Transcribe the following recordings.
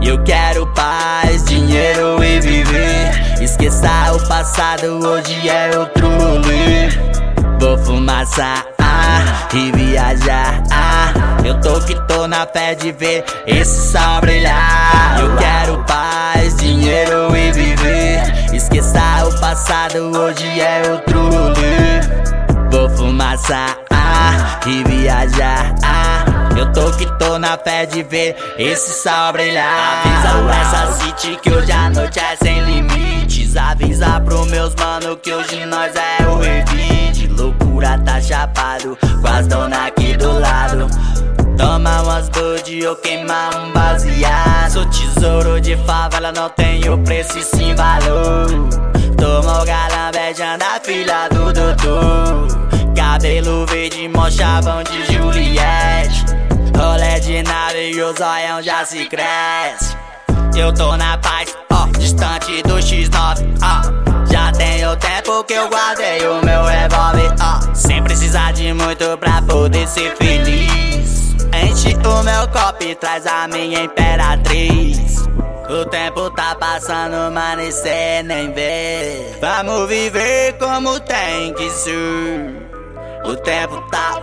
Eu quero paz, dinheiro e viver. Esqueça o passado, hoje é outro rolê. Vou fumaçar e viajar. Eu tô na fé de ver esse sol brilhar. Eu quero paz, dinheiro e viver. Esqueça o passado, hoje é outro rolê. Vou fumaçar e viajar. Eu tô na fé de ver esse sol brilhar. Avisa pra essa city que hoje a noite é sem limites. Avisa pros meus mano que hoje nós é o revide. Loucura tá chapado com as dona aqui do lado. Toma umas bud ou queima um baseado. Sou tesouro de favela, não tenho preço e sim valor. Tomou galã beijando a filha do doutor. Cabelo verde, mó chavão de Juliette. Rolê de nave e o zoião já se cresce. Eu tô na paz, distante do X9, Já tenho tempo que eu guardei o meu revólver, Sem precisar de muito pra poder ser feliz. Enche o meu copo e traz a minha imperatriz. O tempo tá passando, mano, e cê nem vê. Vamos viver como tem que ser. O tempo tá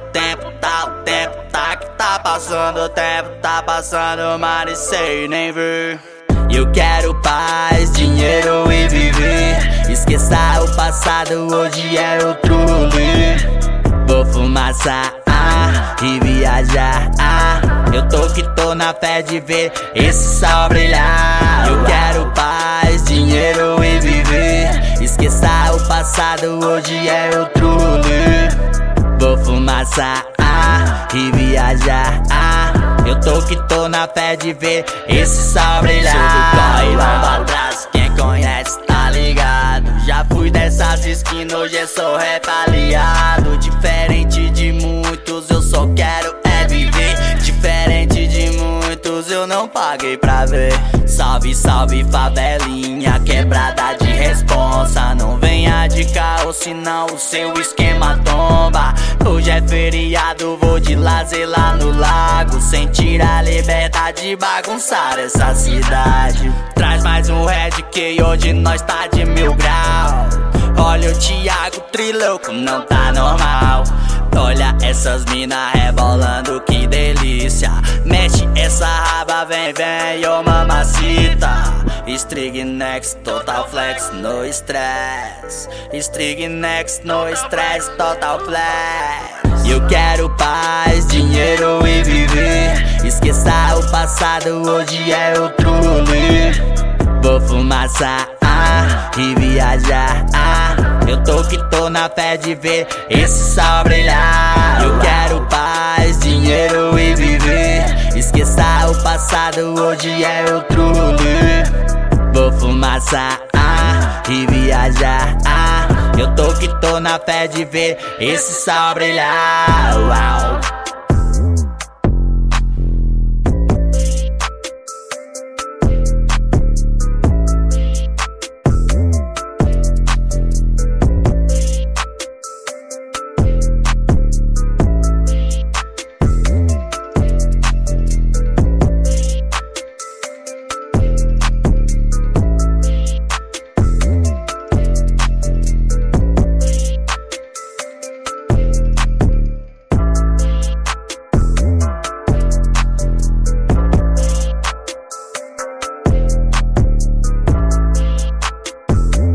que tá passando. O tempo tá passando, mano, e cê nem vê. Eu quero paz, dinheiro e viver. Esqueça o passado, hoje é outro rolê. Vou fumaçar e viajar. Eu tô na fé de ver esse sol brilhar. Eu quero paz, dinheiro e viver. Esqueça o passado, hoje é outro rolê. Vou fumaçar e viajar. Eu tô na fé de ver esse sol brilhar. Sou do corre, vamos atrás, quem conhece tá ligado. Já fui dessas esquinas, hoje eu sou retaliado. Diferente de muitos, eu só quero é viver. Diferente de muitos, eu não paguei pra ver. Salve, salve favelinha, quebrada de responsa. Não venha de carro, senão o seu esquema tomba. Hoje é feriado, vou de lazer lá no lago. Sentir a liberdade de bagunçar essa cidade. Traz mais um Red que hoje nós tá de 1000 grau. Olha o Thiago trilouco, não tá normal. Olha essas mina rebolando, que delícia. Mexe essa raba, vem, ô mamacita. Strig next, total flex, no stress. Strig next, no stress, total flex. Eu quero paz, dinheiro e viver. Esqueça o passado, hoje é outro rolê. Vou fumaçar e viajar. Eu tô na fé de ver esse sol brilhar. Eu quero paz, dinheiro e viver. Esqueça o passado, hoje é outro rolê. Vou fumaçar e viajar. Eu tô na fé de ver esse sol brilhar. Uau.